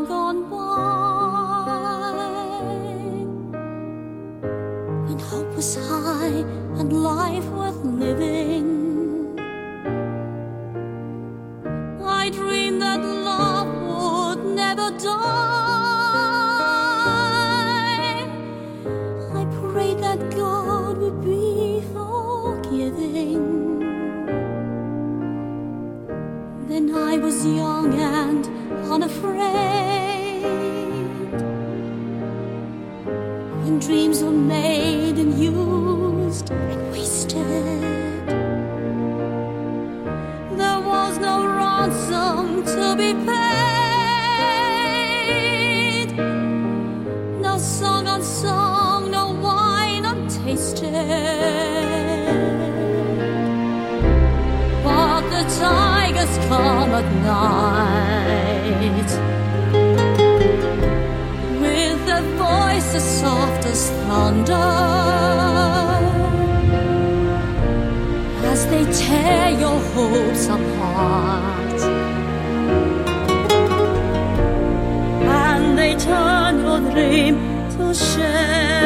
time gone by, when hope was high and life worth living. I dreamed that love would never die. I prayed that God would be forgiving. Then I was young and unafraid, when dreams were made and used and wasted. There was no ransom to be paid, no song unsung, no wine untasted. But the tigers come at night, with their voices soft as thunder, as they tear your hopes apart, and they turn your dream to shame.